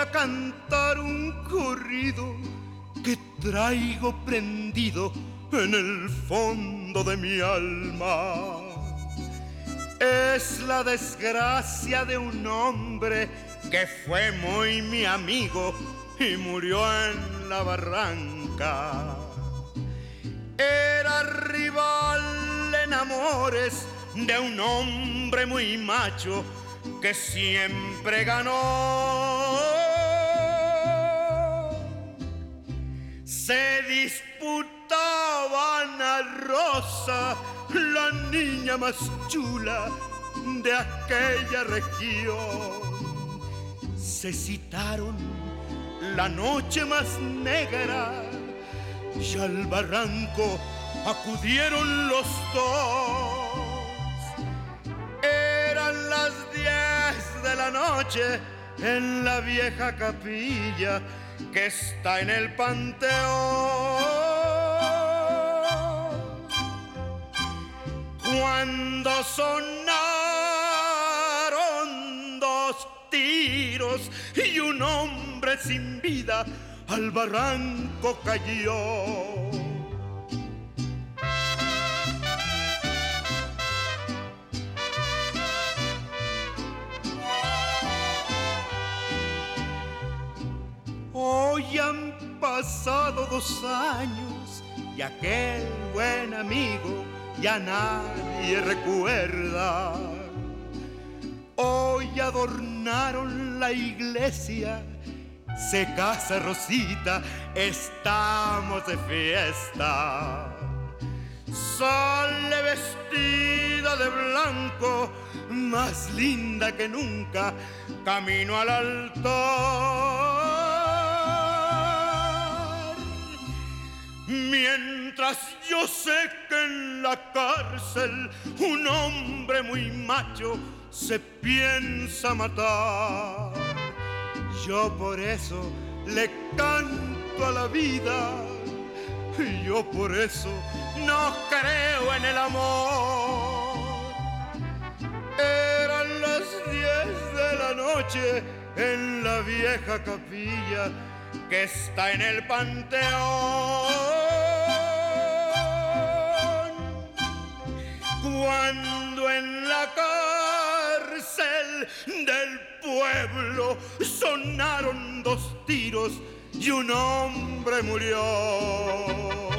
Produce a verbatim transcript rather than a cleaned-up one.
a cantar un corrido que traigo prendido en el fondo de mi alma. Es la desgracia de un hombre que fue muy mi amigo y murió en la barranca. Era rival en amores de un hombre muy macho que siempre ganó. Se disputaban a Rosa, la niña más chula de aquella región. Se citaron la noche más negra y al barranco acudieron los dos. Eran las diez de la noche en la vieja capilla que está en el panteón. Cuando sonaron dos tiros y un hombre sin vida al barranco cayó. Hoy han pasado dos años y aquel buen amigo ya nadie recuerda. Hoy adornaron la iglesia, se casa Rosita, estamos de fiesta. Sale vestida de blanco, más linda que nunca, camino al altar. Mientras yo sé que en la cárcel un hombre muy macho se piensa matar, yo por eso le canto a la vida, yo por eso no creo en el amor. Eran las diez de la noche en la vieja capilla que está en el panteón, cuando en la cárcel del pueblo sonaron dos tiros y un hombre murió.